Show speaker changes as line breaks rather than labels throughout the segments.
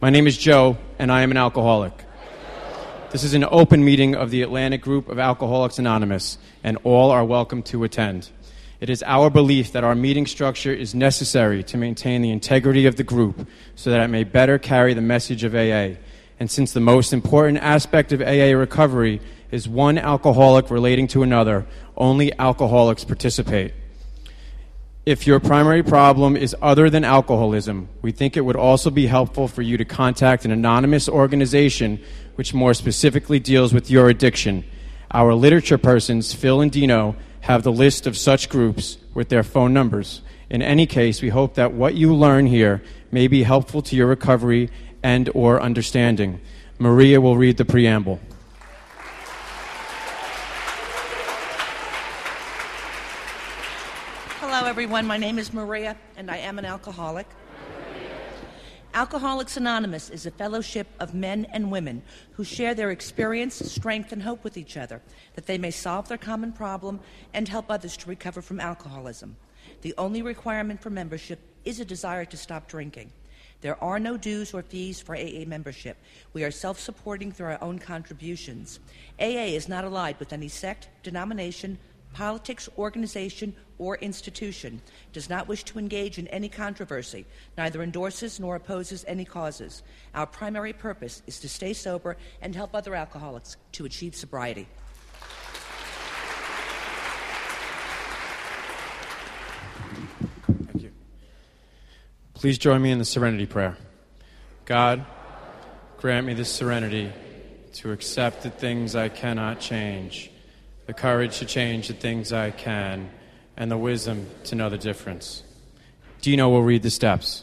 My name is Joe, and I am an alcoholic. This is an open meeting of the Atlantic Group of Alcoholics Anonymous, and all are welcome to attend. It is our belief that our meeting structure is necessary to maintain the integrity of the group so that it may better carry the message of AA. And since the most important aspect of AA recovery is one alcoholic relating to another, only alcoholics participate. If your primary problem is other than alcoholism, we think it would also be helpful for you to contact an anonymous organization which more specifically deals with your addiction. Our literature persons, Phil and Dino, have the list of such groups with their phone numbers. In any case, we hope that what you learn here may be helpful to your recovery and or understanding. Maria will read the preamble.
Hello, everyone. My name is Maria, and I am an alcoholic. Alcoholics Anonymous is a fellowship of men and women who share their experience, strength, and hope with each other, that they may solve their common problem and help others to recover from alcoholism. The only requirement for membership is a desire to stop drinking. There are no dues or fees for AA membership. We are self-supporting through our own contributions. AA is not allied with any sect, denomination, politics, organization, or institution, does not wish to engage in any controversy, neither endorses nor opposes any causes. Our primary purpose is to stay sober and help other alcoholics to achieve sobriety.
Thank you. Please join me in the serenity prayer. God, grant me the serenity to accept the things I cannot change, the courage to change the things I can, and the wisdom to know the difference. Dino will read the steps.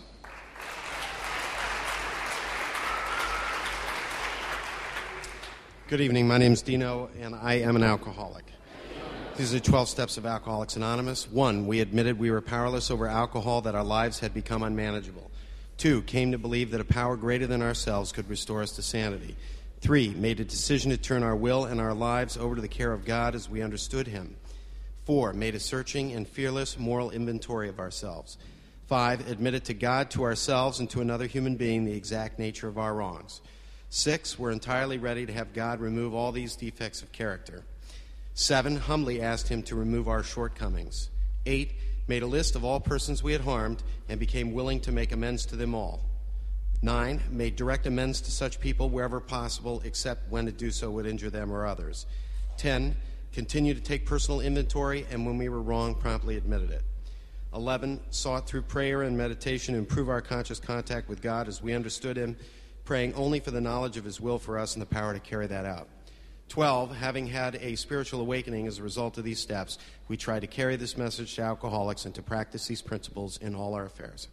Good evening. My name is Dino, and I am an alcoholic. These are the 12 steps of Alcoholics Anonymous. 1, we admitted we were powerless over alcohol, that our lives had become unmanageable. 2, came to believe that a power greater than ourselves could restore us to sanity. 3, made a decision to turn our will and our lives over to the care of God as we understood Him. 4, made a searching and fearless moral inventory of ourselves. 5, admitted to God, to ourselves, and to another human being the exact nature of our wrongs. 6, were entirely ready to have God remove all these defects of character. 7, humbly asked Him to remove our shortcomings. 8, made a list of all persons we had harmed and became willing to make amends to them all. 9, made direct amends to such people wherever possible, except when to do so would injure them or others. 10, continued to take personal inventory, and when we were wrong, promptly admitted it. 11, sought through prayer and meditation to improve our conscious contact with God as we understood Him, praying only for the knowledge of His will for us and the power to carry that out. 12, having had a spiritual awakening as a result of these steps, we try to carry this message to alcoholics and to practice these principles in all our affairs.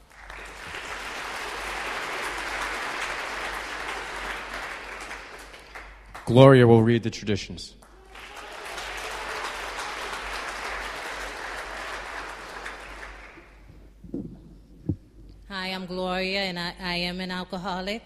Gloria will read the traditions.
Hi, I'm Gloria, and I am an alcoholic.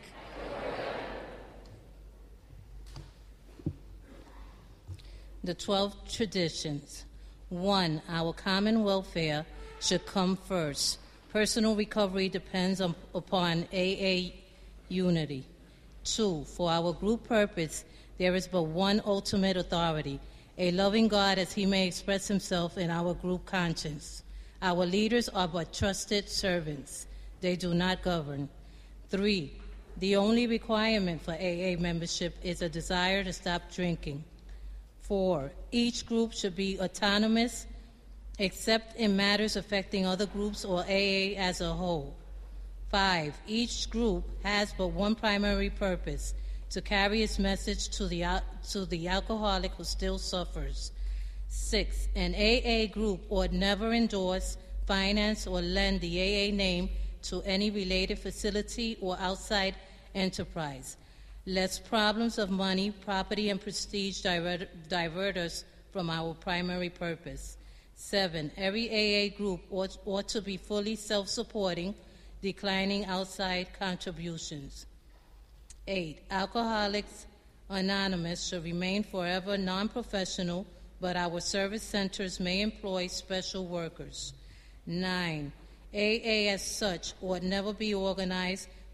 The 12 traditions. 1, our common welfare should come first. Personal recovery depends upon AA unity. 2, for our group purpose, there is but one ultimate authority, a loving God as He may express Himself in our group conscience. Our leaders are but trusted servants. They do not govern. 3, the only requirement for AA membership is a desire to stop drinking. 4, each group should be autonomous except in matters affecting other groups or AA as a whole. 5, each group has but one primary purpose, to carry its message to the alcoholic who still suffers. 6, an AA group ought never endorse, finance, or lend the AA name to any related facility or outside enterprise, lest problems of money, property, and prestige divert us from our primary purpose. 7, every AA group ought to be fully self-supporting, declining outside contributions. 8, Alcoholics Anonymous should remain forever non-professional, but our service centers may employ special workers. 9, AA as such ought never be organized,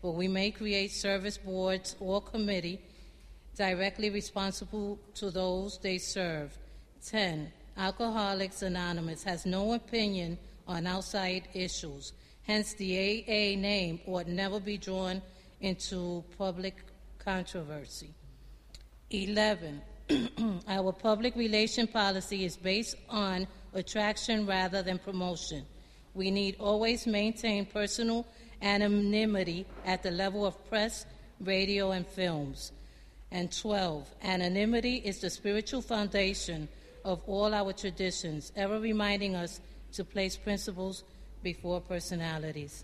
but we may create service boards or committee directly responsible to those they serve. 10. Alcoholics Anonymous has no opinion on outside issues. Hence, the AA name ought never be drawn into public controversy. 11. Our public relation policy is based on attraction rather than promotion. We need always maintain personal anonymity at the level of press, radio, and films. And 12. Anonymity is the spiritual foundation of all our traditions, ever reminding us to place principles before personalities.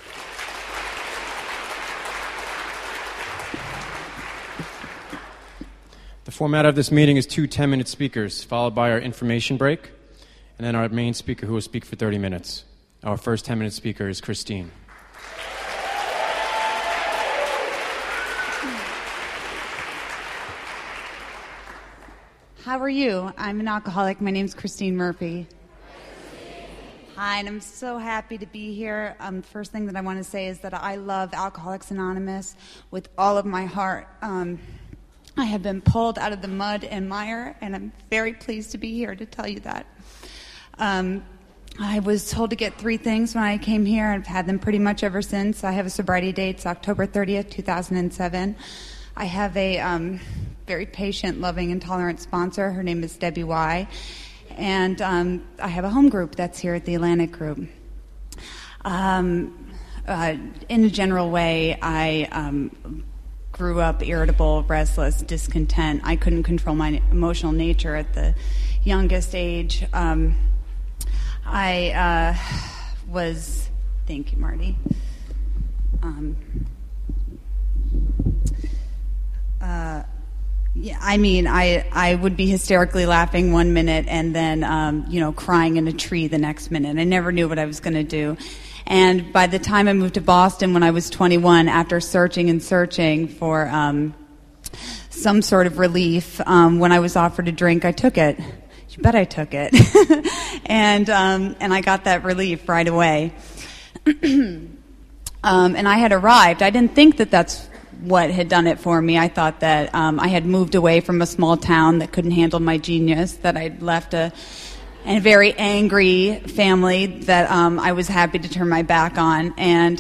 The format of this meeting is 2 10-minute speakers, followed by our information break, and then our main speaker who will speak for 30 minutes. Our first 10-minute speaker is Christine.
How are you? I'm an alcoholic. My name's Christine Murphy. Hi, and I'm so happy to be here. First thing that I want to say is that I love Alcoholics Anonymous with all of my heart. I have been pulled out of the mud and mire, and I'm very pleased to be here to tell you that. I was told to get 3 things when I came here, and I've had them pretty much ever since. I have a sobriety date. It's October 30th, 2007. I have a very patient, loving, and tolerant sponsor. Her name is Debbie Y. And I have a home group that's here at the Atlantic Group. In a general way, I grew up irritable, restless, discontent. I couldn't control my emotional nature at the youngest age. I was... Thank you, Marty. Yeah, I mean, I would be hysterically laughing one minute and then, crying in a tree the next minute. I never knew what I was going to do. And by the time I moved to Boston when I was 21, after searching and searching for some sort of relief, when I was offered a drink, I took it. You bet I took it. and I got that relief right away. And I had arrived. I didn't think that that's what had done it for me. I thought that I had moved away from a small town that couldn't handle my genius, that I'd left a very angry family that I was happy to turn my back on. And,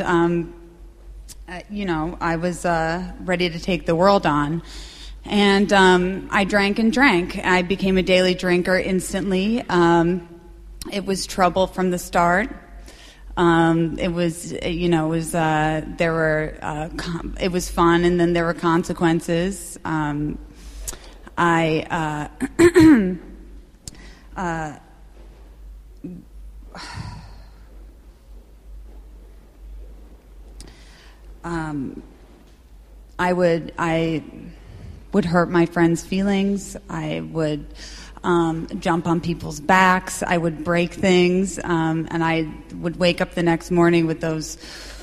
I was ready to take the world on. And I drank and drank. I became a daily drinker instantly. It was trouble from the start. It was fun, and then there were consequences. I would hurt my friends' feelings. I would jump on people's backs. I would break things, and I would wake up the next morning with those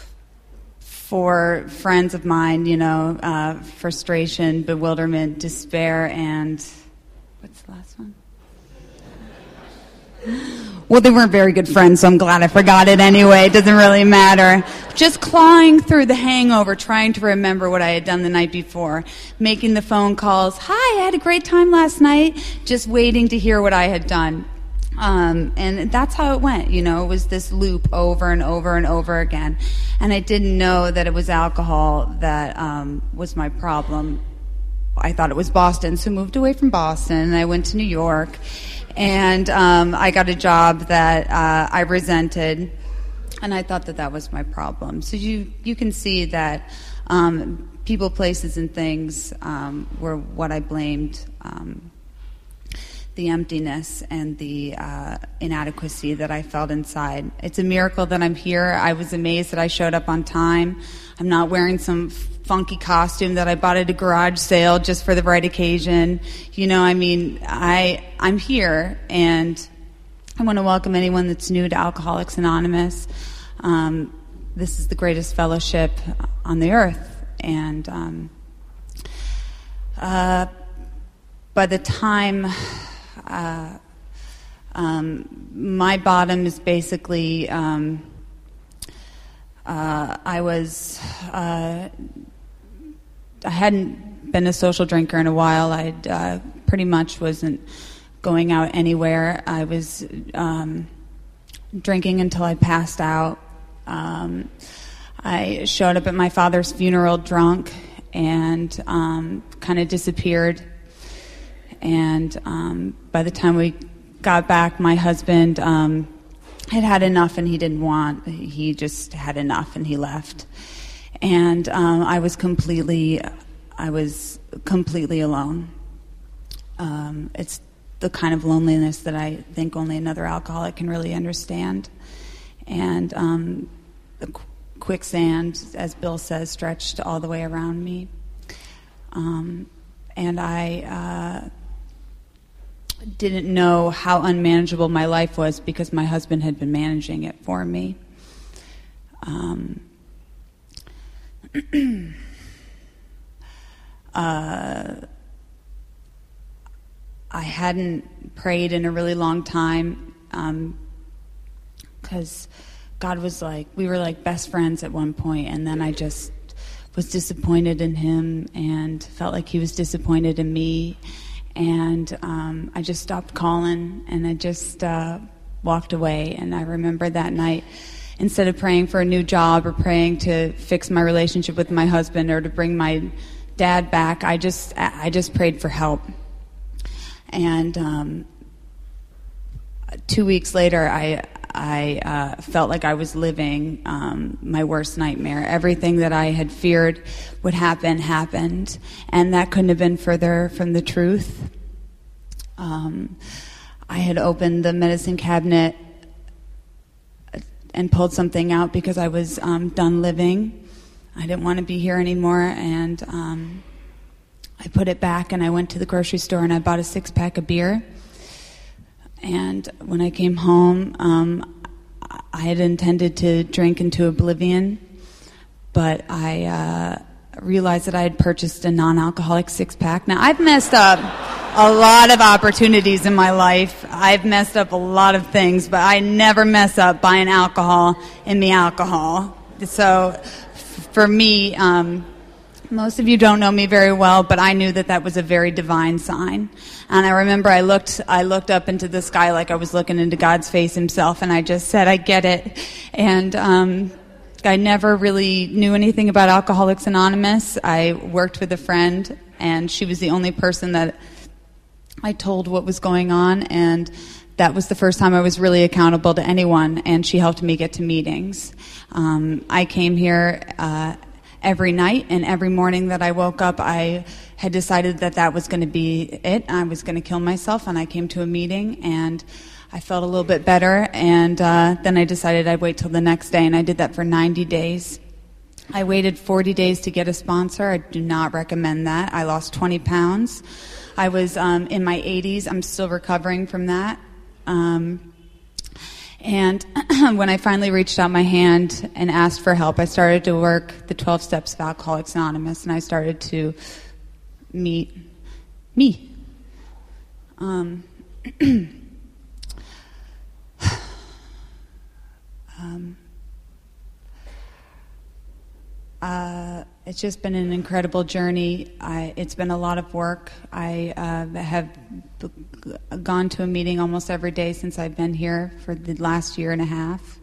4 friends of mine, frustration, bewilderment, despair, and what's the last one? Well, they weren't very good friends, so I'm glad I forgot it anyway. It doesn't really matter. Just clawing through the hangover, trying to remember what I had done the night before, making the phone calls. Hi, I had a great time last night, just waiting to hear what I had done. And that's how it went, It was this loop over and over and over again. And I didn't know that it was alcohol that was my problem. I thought it was Boston, so moved away from Boston, and I went to New York. And I got a job that I resented, and I thought that was my problem. So you can see that people, places, and things were what I blamed. The emptiness and the inadequacy that I felt inside. It's a miracle that I'm here. I was amazed that I showed up on time. I'm not wearing some funky costume that I bought at a garage sale just for the right occasion. I'm here, and I want to welcome anyone that's new to Alcoholics Anonymous. This is the greatest fellowship on the earth, and by the time my bottom is basically I hadn't been a social drinker in a while. I pretty much wasn't going out anywhere. I was drinking until I passed out. I showed up at my father's funeral drunk and kind of disappeared. And by the time we got back, my husband had enough, and he didn't want. He just had enough, and he left. And I was completely alone. It's the kind of loneliness that I think only another alcoholic can really understand. And the quicksand, as Bill says, stretched all the way around me. And I didn't know how unmanageable my life was because my husband had been managing it for me. I hadn't prayed in a really long time because God was like, we were like best friends at one point, and then I just was disappointed in him and felt like he was disappointed in me, and I just stopped calling, and I just walked away. And I remember that night, instead of praying for a new job or praying to fix my relationship with my husband or to bring my dad back, I just prayed for help. And 2 weeks later, I felt like I was living my worst nightmare. Everything that I had feared would happen happened, and that couldn't have been further from the truth. I had opened the medicine cabinet and pulled something out because I was done living. I didn't want to be here anymore, and I put it back, and I went to the grocery store and I bought a 6-pack of beer. And when I came home, I had intended to drink into oblivion, but I realized that I had purchased a non-alcoholic 6-pack. Now, I've messed up a lot of opportunities in my life. I've messed up a lot of things, but I never mess up buying alcohol in the alcohol. So for me, most of you don't know me very well, but I knew that that was a very divine sign. And I remember I looked up into the sky like I was looking into God's face himself, and I just said, I get it. And I never really knew anything about Alcoholics Anonymous. I worked with a friend, and she was the only person that I told what was going on, and that was the first time I was really accountable to anyone, and she helped me get to meetings. I came here every night, and every morning that I woke up, I had decided that that was going to be it. I was going to kill myself, and I came to a meeting, and I felt a little bit better, and then I decided I'd wait till the next day, and I did that for 90 days. I waited 40 days to get a sponsor. I do not recommend that. I lost 20 pounds. I was in my 80s. I'm still recovering from that. And when I finally reached out my hand and asked for help, I started to work the 12 steps of Alcoholics Anonymous, and I started to meet me. It's just been an incredible journey. It's been a lot of work. I have gone to a meeting almost every day since I've been here for the last year and a half.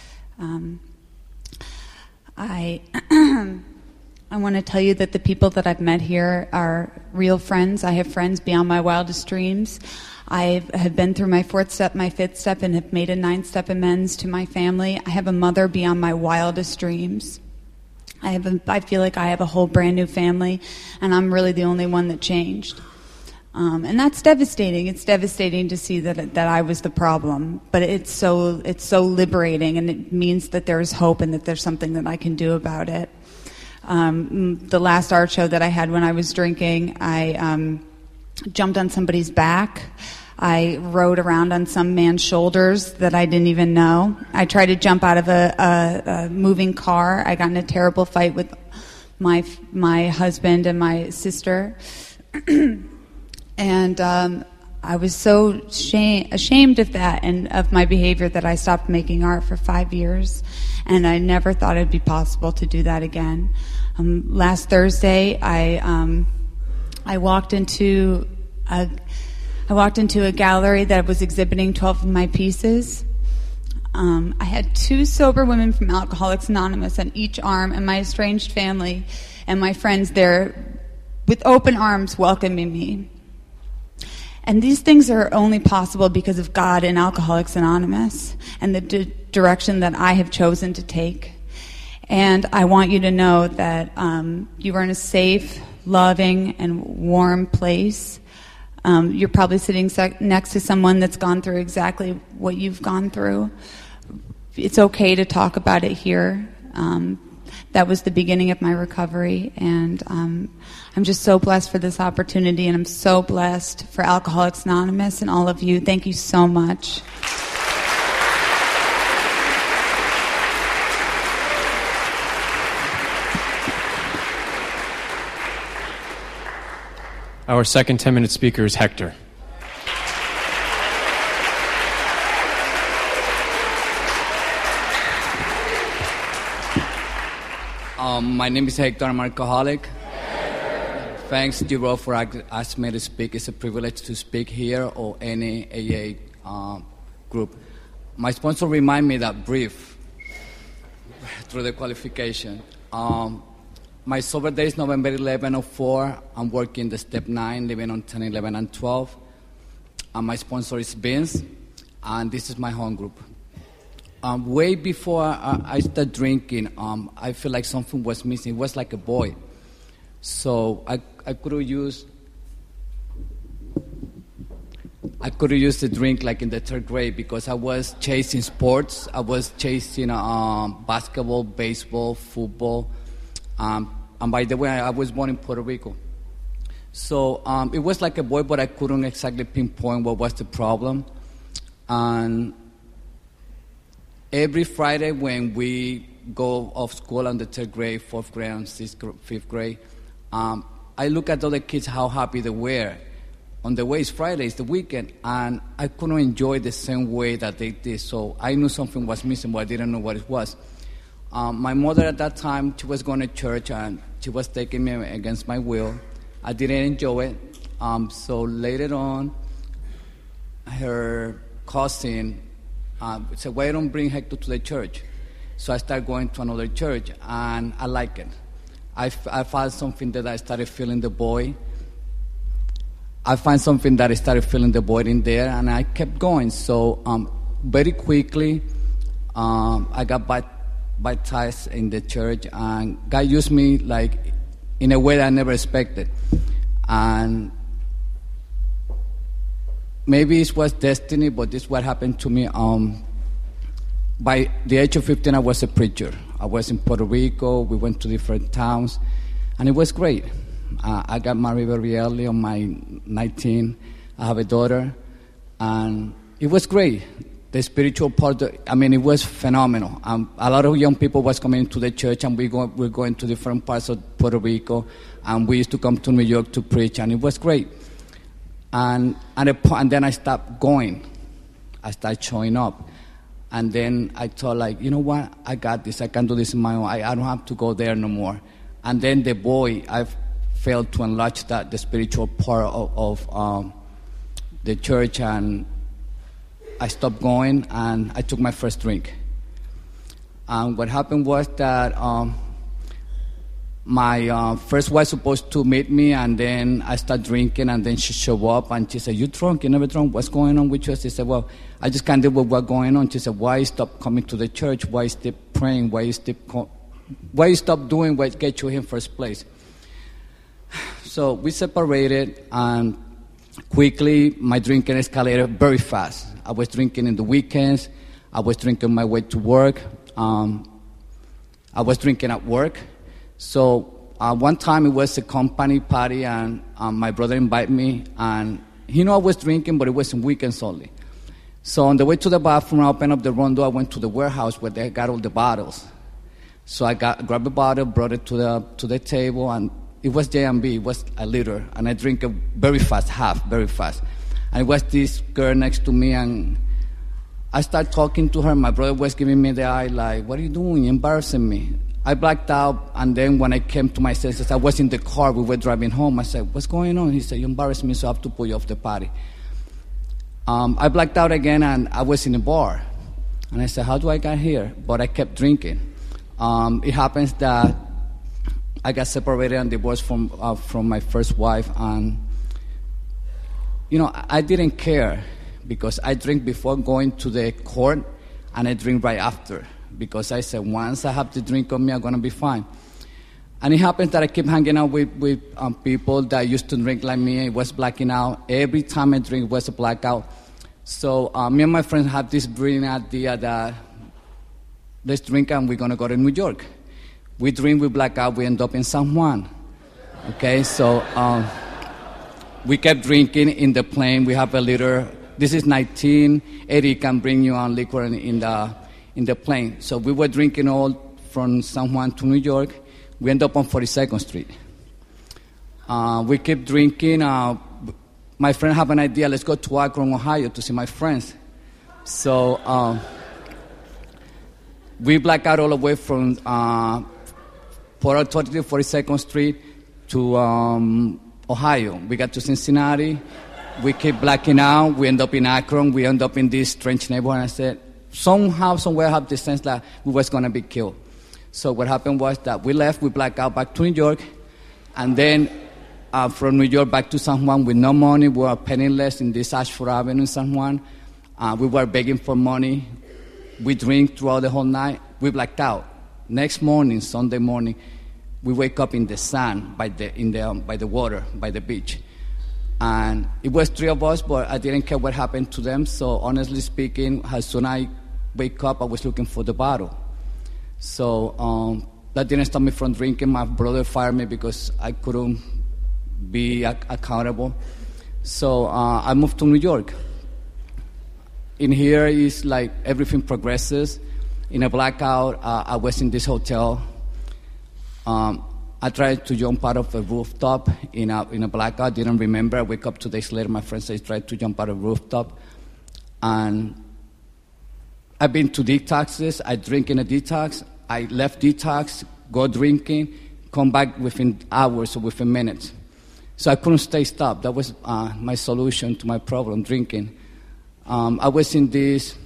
I want to tell you that the people that I've met here are real friends. I have friends beyond my wildest dreams. I have been through my 4th step, my 5th step, and have made a 9th step amends to my family. I have a mother beyond my wildest dreams. I feel like I have a whole brand new family, and I'm really the only one that changed. And that's devastating. It's devastating to see that I was the problem, but it's so liberating, and it means that there's hope and that there's something that I can do about it. The last art show that I had when I was drinking, I jumped on somebody's back. I rode around on some man's shoulders that I didn't even know. I tried to jump out of a moving car. I got in a terrible fight with my husband and my sister. And I was so ashamed of that and of my behavior that I stopped making art for 5 years, and I never thought it'd be possible to do that again. Last Thursday, I walked into a gallery that was exhibiting 12 of my pieces. I had 2 sober women from Alcoholics Anonymous on each arm, and my estranged family and my friends there with open arms welcoming me. And these things are only possible because of God and Alcoholics Anonymous and the direction that I have chosen to take. And I want you to know that you are in a safe, loving, and warm place. You're probably sitting next to someone that's gone through exactly what you've gone through. It's okay to talk about it here. That was the beginning of my recovery, and I'm just so blessed for this opportunity, and I'm so blessed for Alcoholics Anonymous and all of you. Thank you so much.
Our second 10-minute speaker is Hector.
My name is Hector. I'm an alcoholic. Thanks, Giro, for asking me to speak. It's a privilege to speak here or any AA group. My sponsor reminded me that brief through the qualification. My sober day is November 11 of 4. I'm working the step 9, living on 10, 11, and 12. And my sponsor is Vince, and this is my home group. Way before I started drinking, I feel like something was missing. It was like a void. So I could use the drink like in the 3rd grade because I was chasing sports. I was chasing basketball, baseball, football. And by the way, I was born in Puerto Rico. So it was like a void, but I couldn't exactly pinpoint what was the problem. And every Friday when we go off school on the 3rd grade, 4th grade, and 5th grade, I look at other kids, how happy they were. On the way, it's Friday, it's the weekend, and I couldn't enjoy the same way that they did. So I knew something was missing, but I didn't know what it was. My mother at that time, she was going to church, and she was taking me against my will. I didn't enjoy it. So later on, her cousin said, why don't bring Hector to the church? So I started going to another church, and I like it. I found something that I started feeling the void. I found something that I started feeling the void in there, and I kept going. So very quickly, I got baptized in the church, and God used me like in a way that I never expected. And maybe it was destiny, but this is what happened to me. By the age of 15, I was a preacher. I was in Puerto Rico. We went to different towns, and it was great. I got married very early on my 19. I have a daughter, and it was great. The spiritual part, it was phenomenal. A lot of young people was coming to the church, and we're going to different parts of Puerto Rico, and we used to come to New York to preach, and it was great. And then I stopped going. I started showing up. And then I thought, like, you know what? I got this. I can do this on my own. I don't have to go there no more. And then I failed to enlarge the spiritual part of the church, and I stopped going, and I took my first drink. And what happened was that my first wife was supposed to meet me, and then I started drinking, and then she showed up, and she said, you drunk? You never drunk? What's going on with you? She said, well, I just can't deal with what's going on. She said, why you stop coming to the church? Why you stop praying? Why you stop doing what gets you here in first place? So we separated, and quickly my drinking escalated very fast. I was drinking in the weekends. I was drinking my way to work. I was drinking at work. So one time it was a company party, and my brother invited me, and he knew I was drinking, but it was on weekends only. So on the way to the bathroom, I opened up the rondo. I went to the warehouse where they got all the bottles. So I grabbed a bottle, brought it to the table, and it was J&B. It was a liter, and I drink it very fast, very fast. And it was this girl next to me, and I started talking to her. My brother was giving me the eye, like, what are you doing? You're embarrassing me. I blacked out, and then when I came to my senses, I was in the car. We were driving home. I said, what's going on? He said, you embarrassed me, so I have to pull you off the party. I blacked out again, and I was in a bar. And I said, how do I get here? But I kept drinking. It happens that I got separated and divorced from my first wife. And, I didn't care because I drink before going to the court, and I drink right after. Because I said, once I have the drink on me, I'm going to be fine. And it happens that I keep hanging out with people that used to drink like me. It was blacking out. Every time I drink, it was a blackout. So me and my friends had this brilliant idea that let's drink and we're going to go to New York. We drink, we black out, we end up in San Juan. Okay, so we kept drinking in the plane. We have a liter. This is 1980, can bring you on liquor in the plane. So we were drinking all from San Juan to New York. We end up on 42nd Street. We keep drinking. My friend have an idea, let's go to Akron, Ohio to see my friends. So we black out all the way from Port Authority, 42nd Street to Ohio. We got to Cincinnati. We keep blacking out. We end up in Akron. We end up in this strange neighborhood. And I said, somehow, somewhere I have the sense that we was going to be killed. So what happened was that we left, we blacked out back to New York, and then from New York back to San Juan with no money. We were penniless in this Ashford Avenue in San Juan. We were begging for money. We drink throughout the whole night. We blacked out. Next morning, Sunday morning, we wake up in the sun by the water, by the beach. And it was 3 of us, but I didn't care what happened to them. So honestly speaking, as soon as I wake up, I was looking for the bottle. So that didn't stop me from drinking. My brother fired me because I couldn't be accountable. So I moved to New York. In here is like everything progresses. In a blackout, I was in this hotel. I tried to jump out of a rooftop in a blackout. Didn't remember. I wake up 2 days later. My friend says, tried to jump out of a rooftop. And I've been to detoxes. I drink in a detox. I left detox, go drinking, come back within hours or within minutes. So I couldn't stay stopped. That was my solution to my problem, drinking. I was in this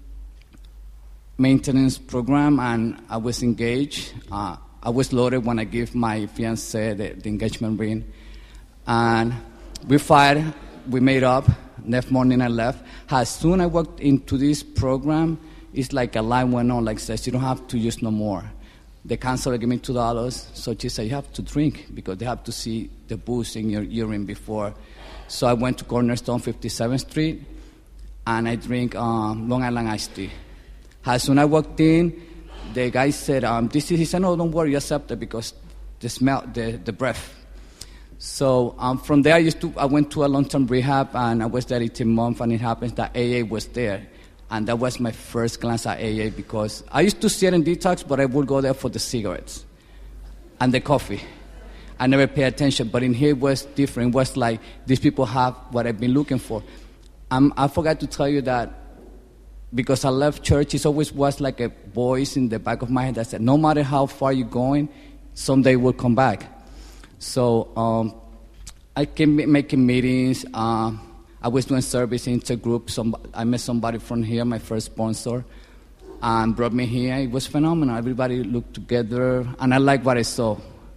maintenance program, and I was engaged. I was loaded when I gave my fiancée the engagement ring. And we fired, we made up. Next morning I left. As soon as I walked into this program, it's like a line went on, like says, you don't have to use no more. The counselor gave me $2, so she said, you have to drink because they have to see the booze in your urine before. So I went to Cornerstone, 57th Street, and I drink Long Island iced tea. As soon as I walked in, the guy said, he said, no, don't worry, you accept it because the smell, the breath. So from there, I went to a long-term rehab, and I was there 18 months, and it happens that AA was there. And that was my first glance at AA because I used to see it in detox, but I would go there for the cigarettes and the coffee. I never paid attention, but in here it was different. It was like these people have what I've been looking for. I forgot to tell you that because I left church, it always was like a voice in the back of my head that said, no matter how far you're going, someday we'll come back. So I kept making meetings. I was doing service intergroup. I met somebody from here, my first sponsor, and brought me here. It was phenomenal. Everybody looked together, and I liked what I saw.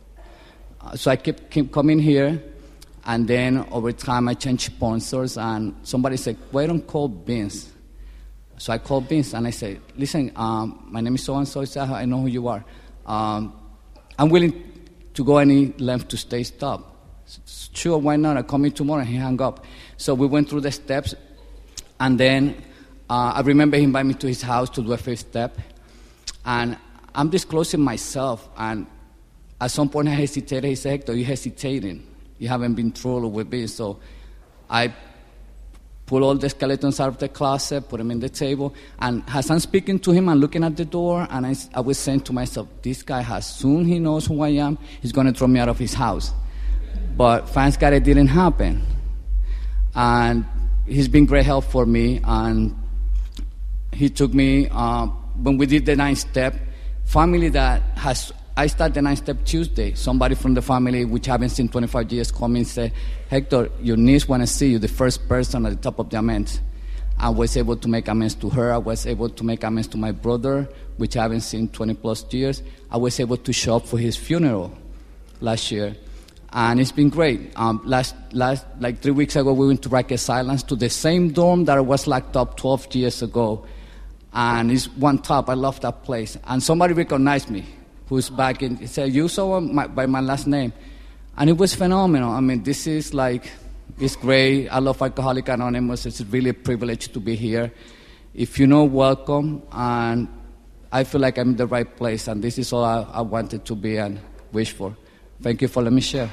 So I kept coming here, and then over time I changed sponsors, and somebody said, why don't call Vince? So I called Vince, and I said, listen, my name is so-and-so. He said, I know who you are. I'm willing to go any length to stay stopped. Sure, why not? I'll come in tomorrow. And he hung up. So we went through the steps, and then I remember he invited me to his house to do a 5th step. And I'm disclosing myself, and at some point I hesitated. He said, Hector, you're hesitating. You haven't been through with me. So I pulled all the skeletons out of the closet, put them in the table, and as I'm speaking to him and looking at the door, and I was saying to myself, this guy, as soon he knows who I am, he's going to throw me out of his house. But thank God it didn't happen. And he's been great help for me, and he took me, when we did the 9th step, family that has, I started the 9th step Tuesday. Somebody from the family, which I haven't seen 25 years, called me and said, Hector, your niece want to see you, the first person at the top of the amends. I was able to make amends to her. I was able to make amends to my brother, which I haven't seen 20 plus years. I was able to show up for his funeral last year. And it's been great. Like 3 weeks ago, we went to Rikers Island, to the same dorm that I was locked up 12 years ago. And it's one top. I love that place. And somebody recognized me, who's back in. He said, you saw by my last name. And it was phenomenal. I mean, this is like, it's great. I love Alcoholics Anonymous. It's really a privilege to be here. If you know, welcome. And I feel like I'm in the right place. And this is all I wanted to be and wish for. Thank you for letting me share.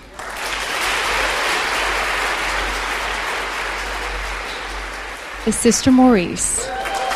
Is Sister Maurice.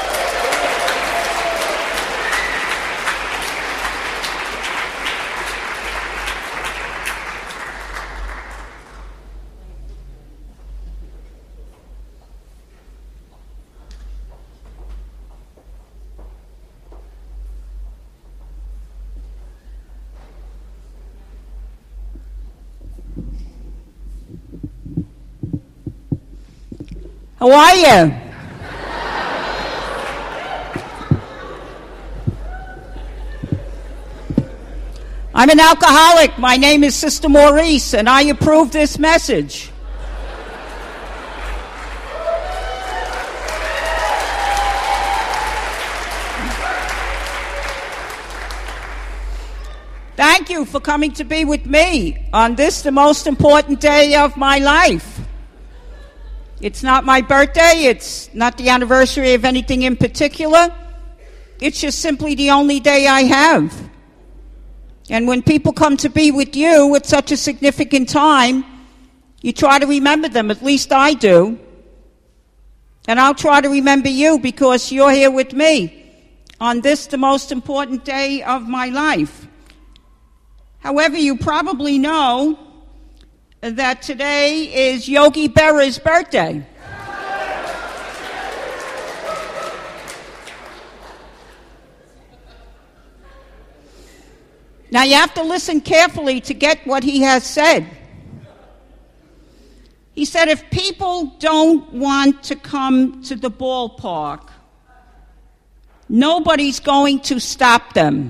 How are you? I'm an alcoholic. My name is Sister Maurice, and I approve this message. Thank you for coming to be with me on this, the most important day of my life. It's not my birthday. It's not the anniversary of anything in particular. It's just simply the only day I have. And when people come to be with you at such a significant time, you try to remember them. At least I do. And I'll try to remember you because you're here with me on this, the most important day of my life. However, you probably know that today is Yogi Berra's birthday. Now you have to listen carefully to get what he has said. He said if people don't want to come to the ballpark, nobody's going to stop them.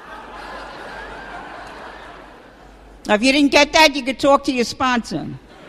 Now, if you didn't get that, you could talk to your sponsor.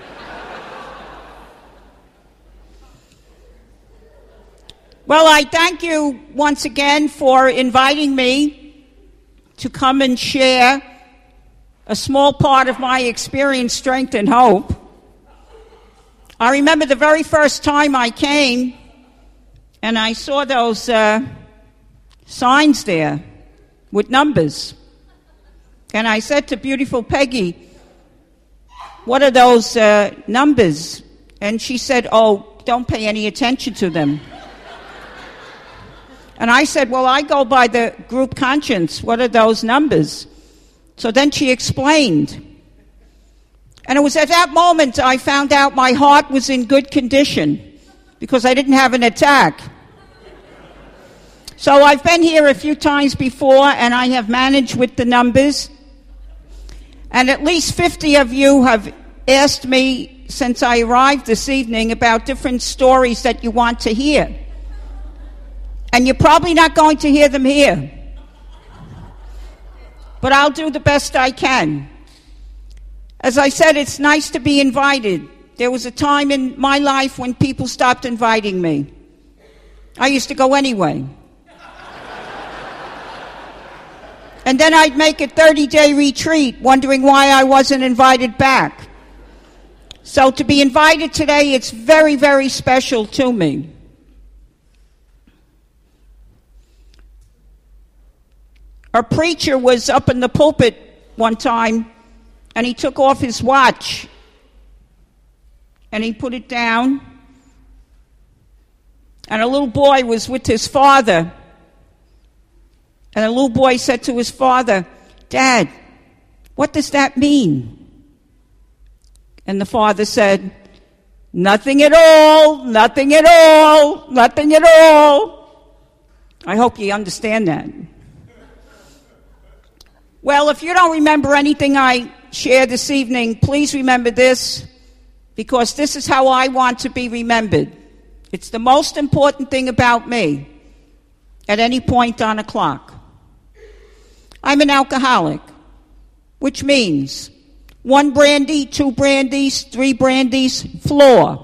Well, I thank you once again for inviting me to come and share a small part of my experience, strength, and hope. I remember the very first time I came, and I saw those signs there with numbers. And I said to beautiful Peggy, what are those numbers? And she said, oh, don't pay any attention to them. And I said, well, I go by the group conscience. What are those numbers? So then she explained. And it was at that moment I found out my heart was in good condition because I didn't have an attack. So I've been here a few times before, and I have managed with the numbers. And at least 50 of you have asked me since I arrived this evening about different stories that you want to hear. And you're probably not going to hear them here. But I'll do the best I can. As I said, it's nice to be invited. There was a time in my life when people stopped inviting me. I used to go anyway. And then I'd make a 30-day retreat, wondering why I wasn't invited back. So to be invited today, it's very, very special to me. A preacher was up in the pulpit one time, and he took off his watch, and he put it down, and a little boy was with his father. And the little boy said to his father, Dad, what does that mean? And the father said, Nothing at all, nothing at all, nothing at all. I hope you understand that. Well, if you don't remember anything I shared this evening, please remember this, because this is how I want to be remembered. It's the most important thing about me at any point on a clock. I'm an alcoholic, which means 1 brandy, 2 brandies, 3 brandies, floor.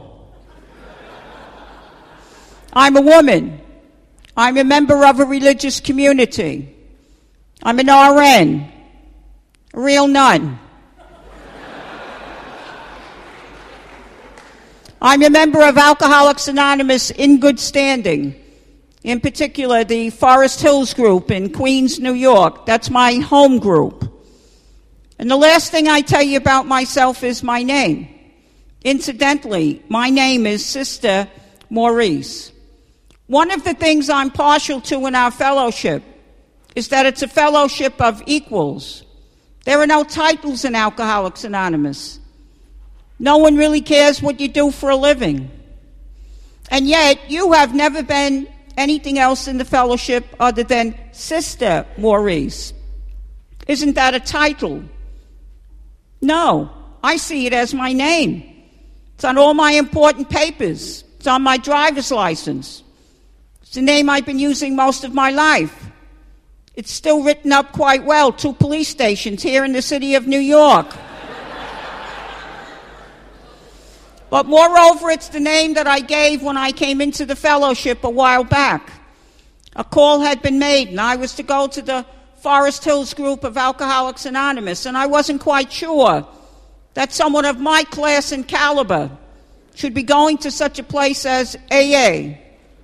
I'm a woman. I'm a member of a religious community. I'm an RN, a real nun. I'm a member of Alcoholics Anonymous in good standing, in particular the Forest Hills group in Queens, New York. That's my home group. And the last thing I tell you about myself is my name. Incidentally, my name is Sister Maurice. One of the things I'm partial to in our fellowship is that it's a fellowship of equals. There are no titles in Alcoholics Anonymous. No one really cares what you do for a living. And yet, you have never been anything else in the fellowship other than Sister Maurice. Isn't that a title? No, I see it as my name. It's on all my important papers. It's on my driver's license. It's the name I've been using most of my life. It's still written up quite well, 2 police stations here in the city of New York. But moreover, it's the name that I gave when I came into the fellowship a while back. A call had been made, and I was to go to the Forest Hills group of Alcoholics Anonymous, and I wasn't quite sure that someone of my class and caliber should be going to such a place as AA.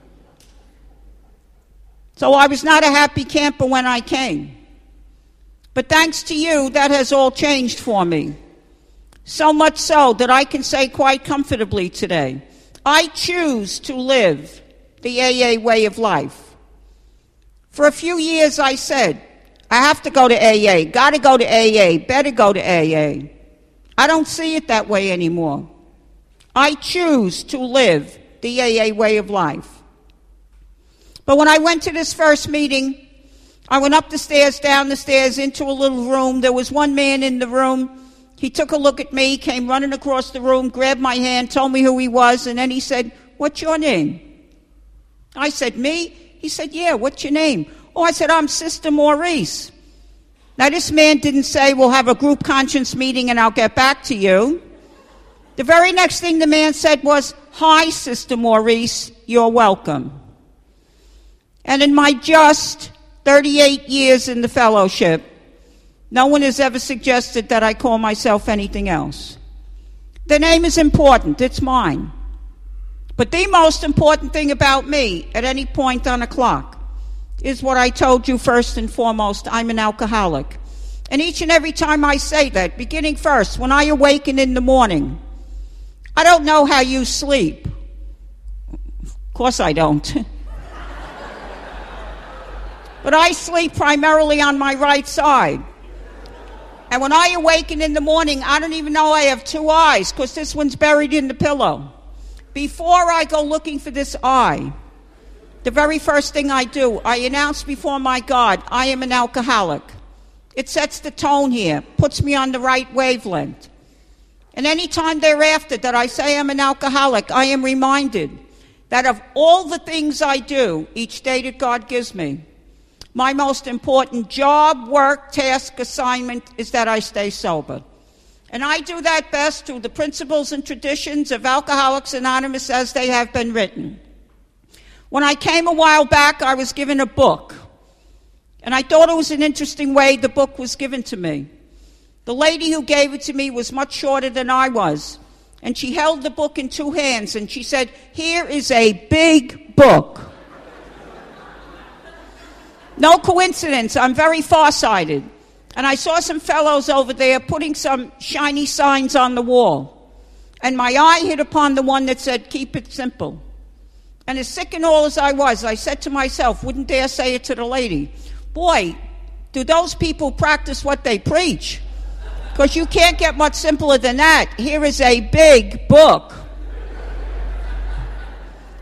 So I was not a happy camper when I came. But thanks to you, that has all changed for me. So much so that I can say quite comfortably today, I choose to live the AA way of life. For a few years I said, I have to go to AA, got to go to AA, better go to AA. I don't see it that way anymore. I choose to live the AA way of life. But when I went to this first meeting, I went up the stairs, down the stairs, into a little room. There was one man in the room. He took a look at me, came running across the room, grabbed my hand, told me who he was, and then he said, "What's your name?" I said, "Me?" He said, "Yeah, what's your name?" Oh, I said, "I'm Sister Maurice." Now, this man didn't say, "We'll have a group conscience meeting and I'll get back to you." The very next thing the man said was, "Hi, Sister Maurice, you're welcome." And in my just 38 years in the fellowship, no one has ever suggested that I call myself anything else. The name is important. It's mine. But the most important thing about me at any point on a clock is what I told you first and foremost. I'm an alcoholic. And each and every time I say that, beginning first, when I awaken in the morning, I don't know how you sleep. Of course I don't. But I sleep primarily on my right side. And when I awaken in the morning, I don't even know I have 2 eyes because this one's buried in the pillow. Before I go looking for this eye, the very first thing I do, I announce before my God, I am an alcoholic. It sets the tone here, puts me on the right wavelength. And any time thereafter that I say I'm an alcoholic, I am reminded that of all the things I do each day that God gives me, my most important job, work, task, assignment is that I stay sober. And I do that best through the principles and traditions of Alcoholics Anonymous as they have been written. When I came a while back, I was given a book. And I thought it was an interesting way the book was given to me. The lady who gave it to me was much shorter than I was. And she held the book in 2 hands and she said, "Here is a big book." No coincidence, I'm very farsighted. And I saw some fellows over there putting some shiny signs on the wall. And my eye hit upon the one that said, "Keep it simple." And as sick and all as I was, I said to myself, wouldn't dare say it to the lady, "Boy, do those people practice what they preach? Because you can't get much simpler than that. Here is a big book."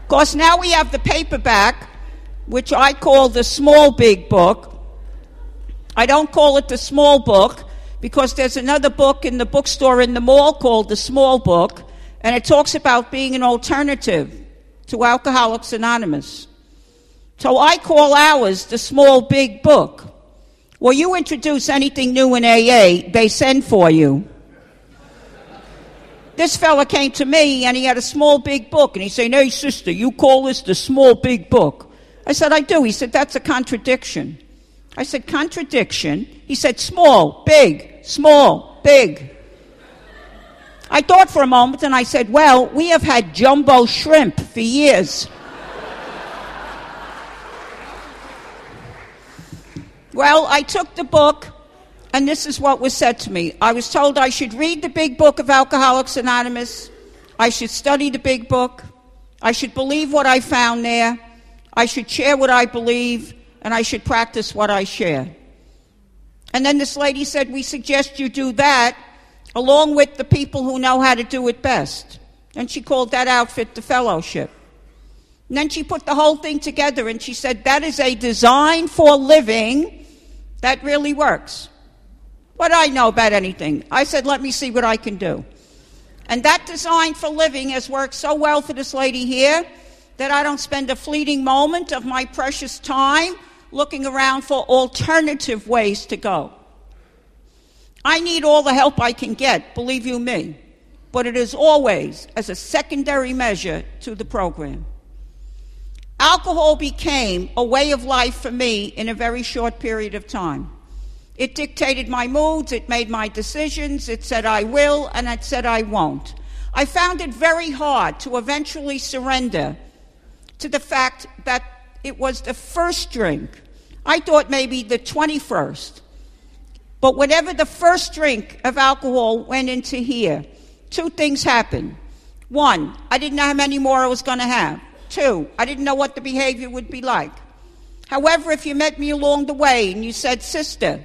course, now we have the paperback, which I call the small big book. I don't call it the small book because there's another book in the bookstore in the mall called the small book, and it talks about being an alternative to Alcoholics Anonymous. So I call ours the small big book. Well, you introduce anything new in AA, they send for you. This fella came to me, and he had a small big book, and he's saying, hey, sister, you call this the small big book? I said, I do. He said, that's a contradiction. I said, contradiction? He said, small, big, small, big. I thought for a moment, and I said, well, we have had jumbo shrimp for years. Well, I took the book, and this is what was said to me. I was told I should read the big book of Alcoholics Anonymous. I should study the big book. I should believe what I found there. I should share what I believe, and I should practice what I share. And then this lady said, we suggest you do that along with the people who know how to do it best. And she called that outfit the Fellowship. And then she put the whole thing together, and she said, that is a design for living that really works. What do I know about anything? I said, let me see what I can do. And that design for living has worked so well for this lady here that I don't spend a fleeting moment of my precious time looking around for alternative ways to go. I need all the help I can get, believe you me, but it is always as a secondary measure to the program. Alcohol became a way of life for me in a very short period of time. It dictated my moods, it made my decisions, it said I will, and it said I won't. I found it very hard to eventually surrender to the fact that it was the first drink. I thought maybe the 21st. But whenever the first drink of alcohol went into here, two things happened. One, I didn't know how many more I was going to have. Two, I didn't know what the behavior would be like. However, if you met me along the way and you said, sister,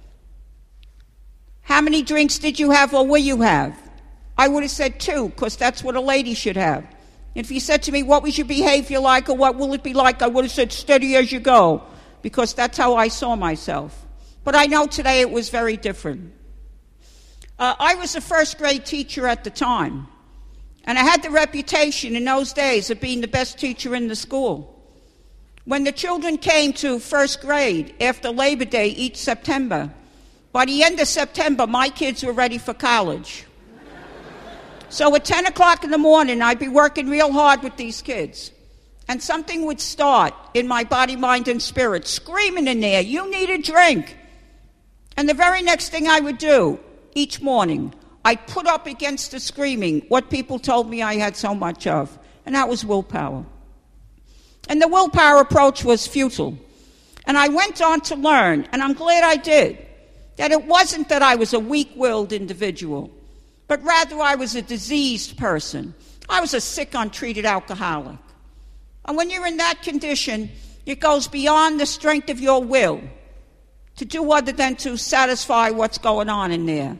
how many drinks did you have or will you have? I would have said 2, because that's what a lady should have. If you said to me, what was your behavior like or what will it be like, I would have said, steady as you go, because that's how I saw myself. But I know today it was very different. I was a first grade teacher at the time, and I had the reputation in those days of being the best teacher in the school. When the children came to first grade after Labor Day each September, by the end of September, my kids were ready for college. So at 10 o'clock in the morning, I'd be working real hard with these kids. And something would start in my body, mind, and spirit, screaming in there, you need a drink. And the very next thing I would do, each morning, I'd put up against the screaming what people told me I had so much of, and that was willpower. And the willpower approach was futile. And I went on to learn, and I'm glad I did, that it wasn't that I was a weak-willed individual, but rather I was a diseased person. I was a sick, untreated alcoholic. And when you're in that condition, it goes beyond the strength of your will to do other than to satisfy what's going on in there.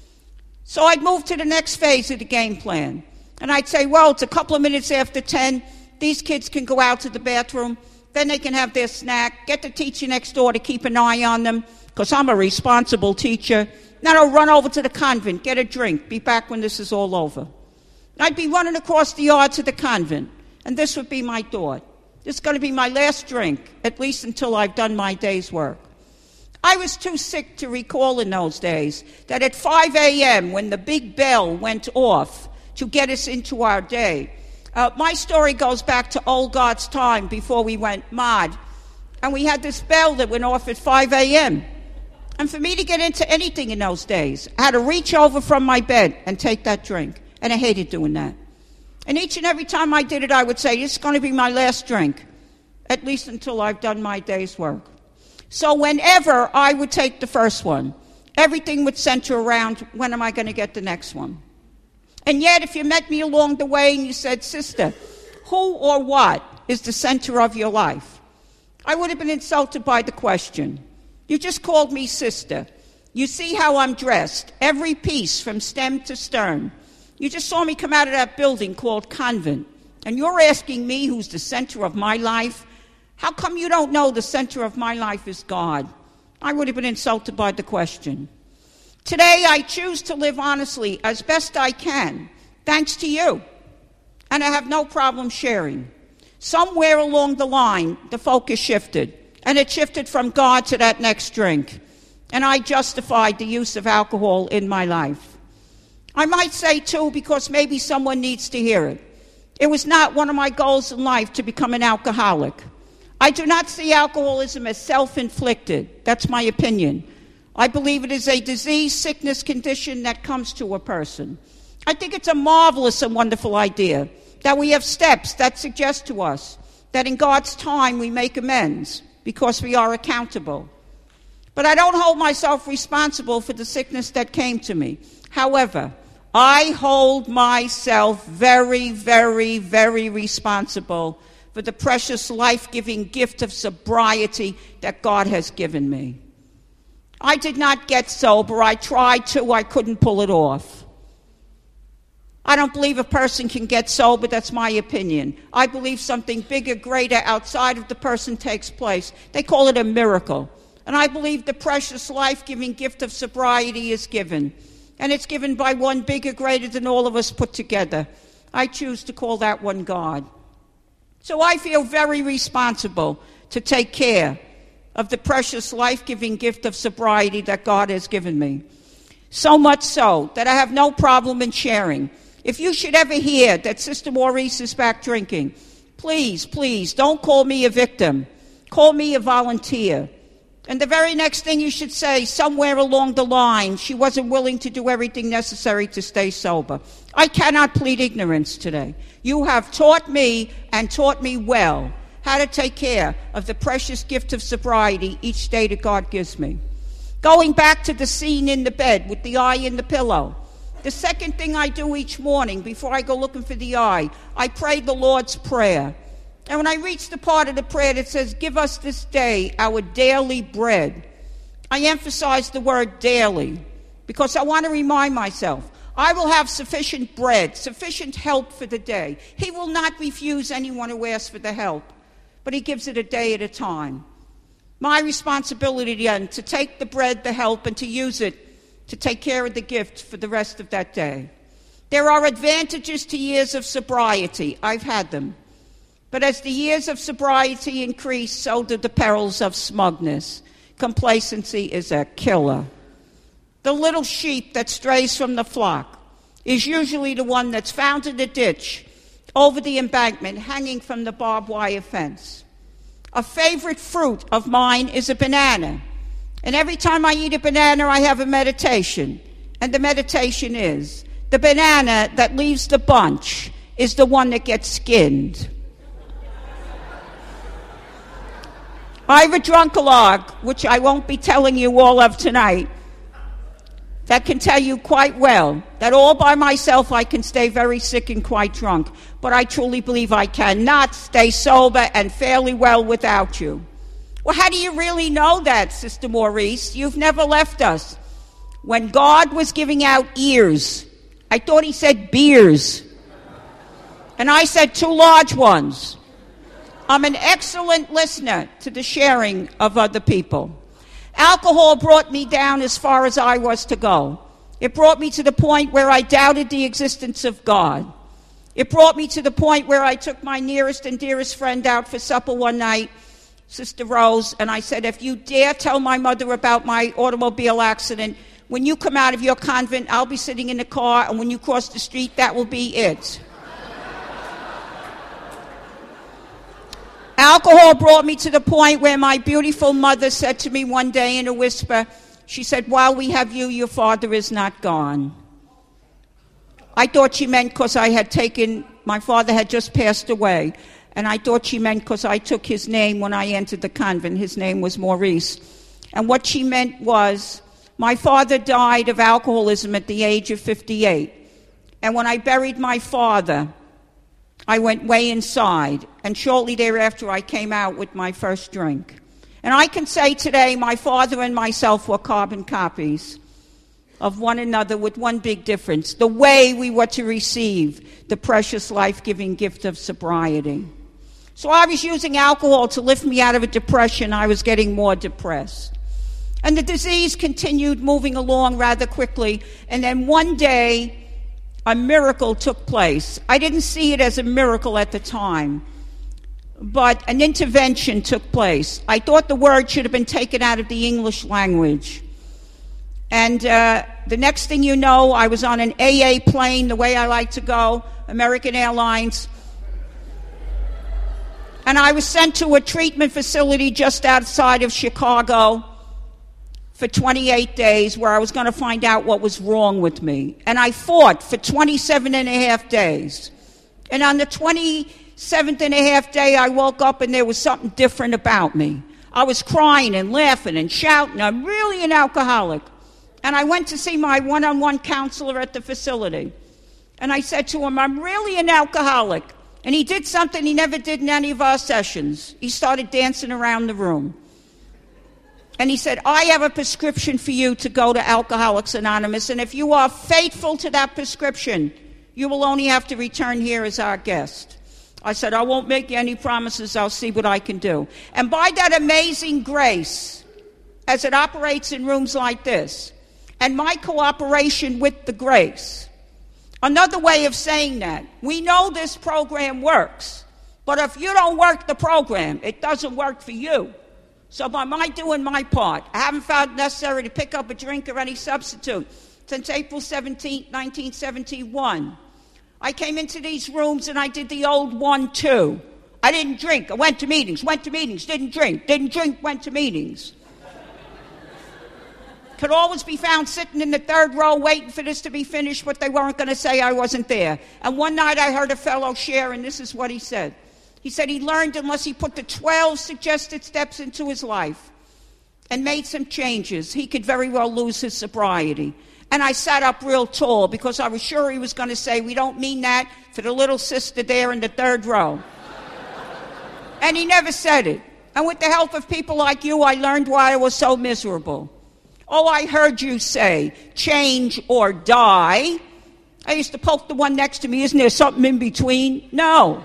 So I'd move to the next phase of the game plan. And I'd say, well, it's a couple of minutes after 10. These kids can go out to the bathroom. Then they can have their snack. Get the teacher next door to keep an eye on them, because I'm a responsible teacher. Then I'll run over to the convent, get a drink, be back when this is all over. I'd be running across the yard to the convent, and this would be my thought. This is going to be my last drink, at least until I've done my day's work. I was too sick to recall in those days that at 5 a.m., when the big bell went off to get us into our day, my story goes back to old God's time before we went mod, and we had this bell that went off at 5 a.m., and for me to get into anything in those days, I had to reach over from my bed and take that drink. And I hated doing that. And each and every time I did it, I would say, this is going to be my last drink, at least until I've done my day's work. So whenever I would take the first one, everything would center around, when am I going to get the next one? And yet, if you met me along the way and you said, sister, who or what is the center of your life? I would have been insulted by the question. You just called me sister. You see how I'm dressed, every piece from stem to stern. You just saw me come out of that building called convent. And you're asking me, who's the center of my life, how come you don't know the center of my life is God? I would have been insulted by the question. Today, I choose to live honestly as best I can, thanks to you. And I have no problem sharing. Somewhere along the line, the focus shifted. And it shifted from God to that next drink. And I justified the use of alcohol in my life. I might say, too, because maybe someone needs to hear it. It was not one of my goals in life to become an alcoholic. I do not see alcoholism as self-inflicted. That's my opinion. I believe it is a disease, sickness, condition that comes to a person. I think it's a marvelous and wonderful idea that we have steps that suggest to us that in God's time we make amends because we are accountable. But I don't hold myself responsible for the sickness that came to me. However, I hold myself very, very, very responsible for the precious life-giving gift of sobriety that God has given me. I did not get sober. I tried to. I couldn't pull it off. I don't believe a person can get sober. That's my opinion. I believe something bigger, greater, outside of the person takes place. They call it a miracle. And I believe the precious life-giving gift of sobriety is given. And it's given by one bigger, greater than all of us put together. I choose to call that one God. So I feel very responsible to take care of the precious life-giving gift of sobriety that God has given me. So much so that I have no problem in sharing. If you should ever hear that Sister Maurice is back drinking, please, please, don't call me a victim. Call me a volunteer. And the very next thing you should say, somewhere along the line, she wasn't willing to do everything necessary to stay sober. I cannot plead ignorance today. You have taught me, and taught me well, how to take care of the precious gift of sobriety each day that God gives me. Going back to the scene in the bed with the eye in the pillow, the second thing I do each morning before I go looking for the eye, I pray the Lord's Prayer. And when I reach the part of the prayer that says, give us this day our daily bread, I emphasize the word daily because I want to remind myself, I will have sufficient bread, sufficient help for the day. He will not refuse anyone who asks for the help, but he gives it a day at a time. My responsibility then to take the bread, the help, and to use it to take care of the gift for the rest of that day. There are advantages to years of sobriety. I've had them. But as the years of sobriety increase, so do the perils of smugness. Complacency is a killer. The little sheep that strays from the flock is usually the one that's found in the ditch, over the embankment, hanging from the barbed wire fence. A favorite fruit of mine is a banana. And every time I eat a banana, I have a meditation. And the meditation is, the banana that leaves the bunch is the one that gets skinned. I have a drunk-a-log, which I won't be telling you all of tonight, that can tell you quite well that all by myself I can stay very sick and quite drunk. But I truly believe I cannot stay sober and fairly well without you. Well, how do you really know that, Sister Maurice? You've never left us. When God was giving out ears, I thought he said beers. And I said 2 large ones. I'm an excellent listener to the sharing of other people. Alcohol brought me down as far as I was to go. It brought me to the point where I doubted the existence of God. It brought me to the point where I took my nearest and dearest friend out for supper one night, Sister Rose, and I said, if you dare tell my mother about my automobile accident, when you come out of your convent, I'll be sitting in the car, and when you cross the street, that will be it. Alcohol brought me to the point where my beautiful mother said to me one day in a whisper, she said, while we have you, your father is not gone. I thought she meant because my father had just passed away, and I thought she meant because I took his name when I entered the convent. His name was Maurice. And what she meant was, my father died of alcoholism at the age of 58. And when I buried my father, I went way inside, and shortly thereafter I came out with my first drink. And I can say today my father and myself were carbon copies. of one another with one big difference: the way we were to receive the precious life-giving gift of sobriety. So I was using alcohol to lift me out of a depression. I was getting more depressed. And the disease continued moving along rather quickly. And then one day, a miracle took place. I didn't see it as a miracle at the time, but an intervention took place. I thought the word should have been taken out of the English language. And the next thing you know, I was on an AA plane, the way I like to go, American Airlines. And I was sent to a treatment facility just outside of Chicago for 28 days, where I was going to find out what was wrong with me. And I fought for 27 and a half days. And on the 27th and a half day, I woke up and there was something different about me. I was crying and laughing and shouting. I'm really an alcoholic. And I went to see my one-on-one counselor at the facility. And I said to him, I'm really an alcoholic. And he did something he never did in any of our sessions. He started dancing around the room. And he said, I have a prescription for you to go to Alcoholics Anonymous, and if you are faithful to that prescription, you will only have to return here as our guest. I said, I won't make you any promises. I'll see what I can do. And by that amazing grace, as it operates in rooms like this, and my cooperation with the grace, another way of saying that, we know this program works, but if you don't work the program, it doesn't work for you. So by my doing my part, I haven't found it necessary to pick up a drink or any substitute since April 17, 1971. I came into these rooms and I did the old 1-2. I didn't drink. I went to meetings, didn't drink, went to meetings. Could always be found sitting in the third row waiting for this to be finished, but they weren't going to say I wasn't there. And one night I heard a fellow share, and this is what he said. He said he learned unless he put the 12 suggested steps into his life and made some changes, he could very well lose his sobriety. And I sat up real tall because I was sure he was going to say, we don't mean that for the little sister there in the third row. And he never said it. And with the help of people like you, I learned why I was so miserable. Oh, I heard you say, change or die. I used to poke the one next to me, isn't there something in between? No.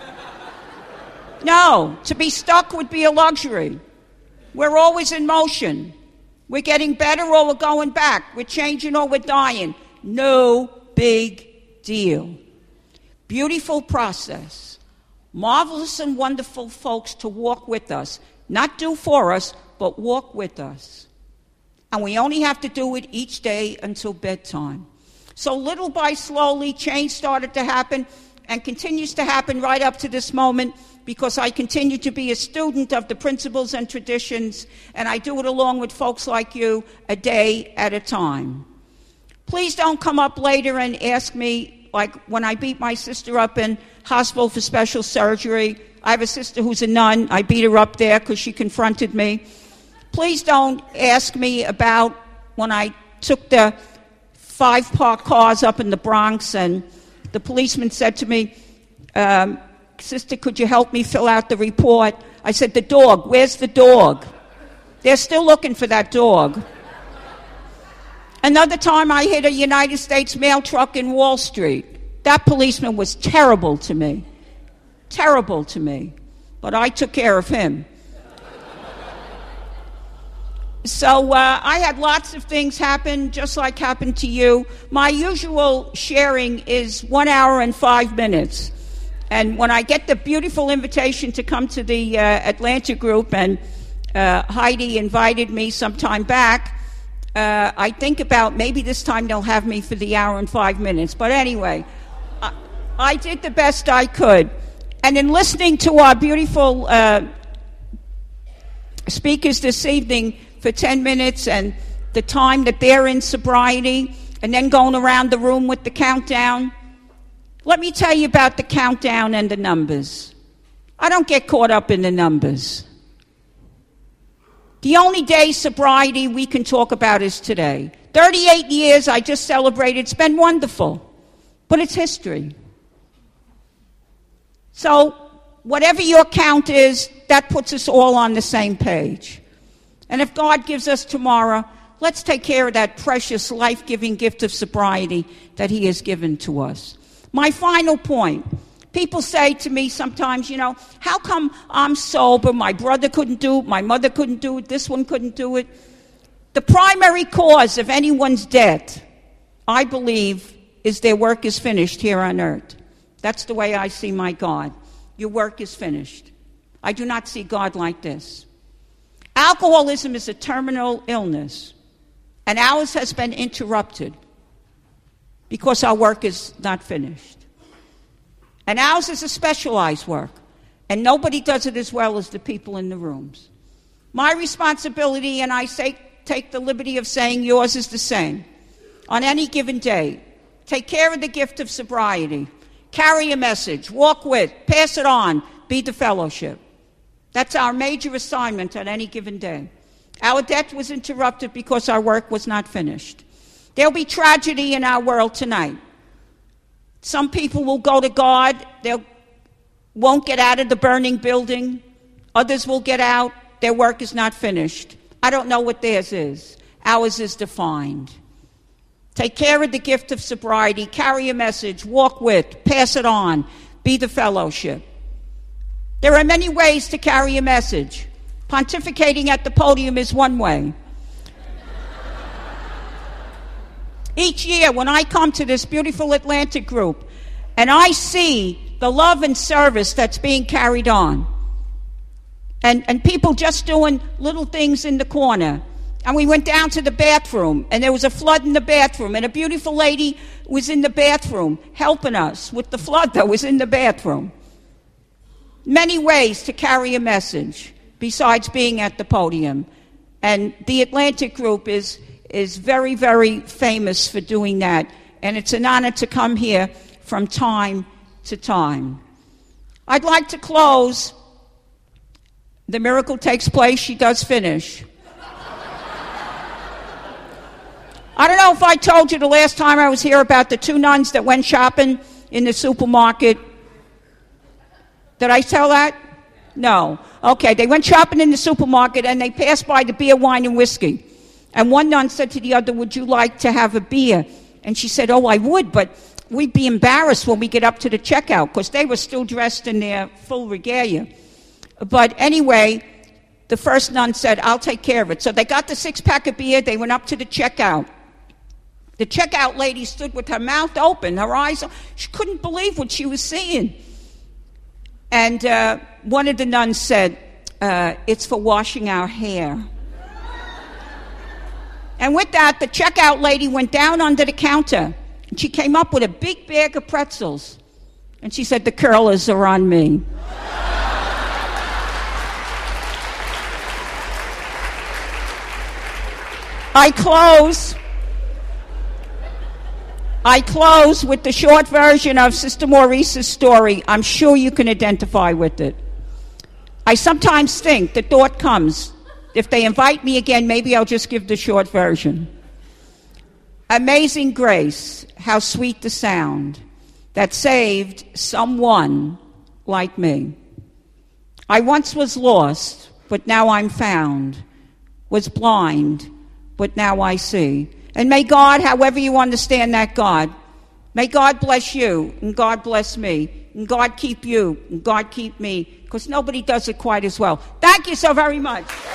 No, to be stuck would be a luxury. We're always in motion. We're getting better or we're going back. We're changing or we're dying. No big deal. Beautiful process. Marvelous and wonderful folks to walk with us. Not do for us, but walk with us. And we only have to do it each day until bedtime. So little by slowly, change started to happen and continues to happen right up to this moment, because I continue to be a student of the principles and traditions, and I do it along with folks like you a day at a time. Please don't come up later and ask me, like when I beat my sister up in hospital for special surgery. I have a sister who's a nun. I beat her up there because she confronted me. Please don't ask me about when I took the 5 parked cars up in the Bronx and the policeman said to me, Sister, could you help me fill out the report? I said, the dog, where's the dog? They're still looking for that dog. Another time I hit a United States mail truck in Wall Street. That policeman was terrible to me. Terrible to me. But I took care of him. So I had lots of things happen, just like happened to you. My usual sharing is 1 hour and 5 minutes. And when I get the beautiful invitation to come to the Atlanta group, and Heidi invited me some time back, I think about maybe this time they'll have me for the hour and 5 minutes. But anyway, I did the best I could. And in listening to our beautiful speakers this evening for 10 minutes and the time that they're in sobriety, and then going around the room with the countdown, let me tell you about the countdown and the numbers. I don't get caught up in the numbers. The only day sobriety we can talk about is today. 38 years I just celebrated. It's been wonderful. But it's history. So whatever your count is, that puts us all on the same page. And if God gives us tomorrow, let's take care of that precious, life-giving gift of sobriety that he has given to us. My final point. People say to me sometimes, how come I'm sober? My brother couldn't do it. My mother couldn't do it. This one couldn't do it. The primary cause of anyone's death, I believe, is their work is finished here on earth. That's the way I see my God. Your work is finished. I do not see God like this. Alcoholism is a terminal illness, and ours has been interrupted because our work is not finished. And ours is a specialized work, and nobody does it as well as the people in the rooms. My responsibility, and I take the liberty of saying yours is the same. On any given day, take care of the gift of sobriety. Carry a message, walk with, pass it on, be the fellowship. That's our major assignment on any given day. Our death was interrupted because our work was not finished. There'll be tragedy in our world tonight. Some people will go to God. They won't get out of the burning building. Others will get out. Their work is not finished. I don't know what theirs is. Ours is defined. Take care of the gift of sobriety. Carry a message. Walk with. Pass it on. Be the fellowship. There are many ways to carry a message. Pontificating at the podium is one way. Each year when I come to this beautiful Atlantic group and I see the love and service that's being carried on, and people just doing little things in the corner. And we went down to the bathroom, and there was a flood in the bathroom, and a beautiful lady was in the bathroom helping us with the flood that was in the bathroom. Many ways to carry a message besides being at the podium. And the Atlantic group is very, very famous for doing that. And it's an honor to come here from time to time. I'd like to close. The miracle takes place. She does finish. I don't know if I told you the last time I was here about the two nuns that went shopping in the supermarket. Did I tell that? No. Okay, they went shopping in the supermarket and they passed by the beer, wine, and whiskey. And one nun said to the other, would you like to have a beer? And she said, oh, I would, but we'd be embarrassed when we get up to the checkout because they were still dressed in their full regalia. But anyway, the first nun said, I'll take care of it. So they got the 6-pack of beer. They went up to the checkout. The checkout lady stood with her mouth open, her eyes open. She couldn't believe what she was seeing. And one of the nuns said, it's for washing our hair. And with that, the checkout lady went down under the counter. And she came up with a big bag of pretzels. And she said, the curlers are on me. I close with the short version of Sister Maurice's story. I'm sure you can identify with it. I sometimes think the thought comes, if they invite me again, maybe I'll just give the short version. Amazing grace, how sweet the sound that saved someone like me. I once was lost, but now I'm found. Was blind, but now I see. And may God, however you understand that God, may God bless you, and God bless me, and God keep you, and God keep me, because nobody does it quite as well. Thank you so very much.